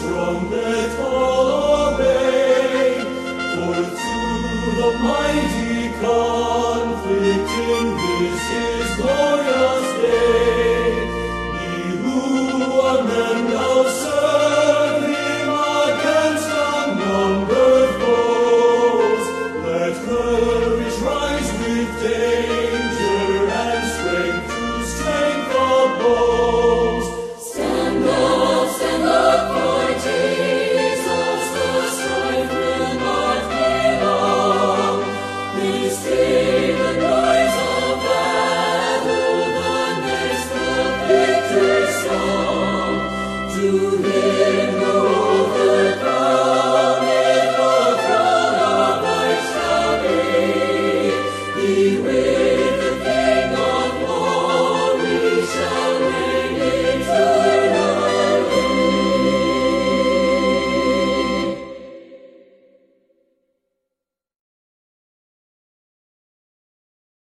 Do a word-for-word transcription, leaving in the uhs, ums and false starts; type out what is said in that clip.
strong let all obey, for through the mighty conflict in this his glorious day, he who a man now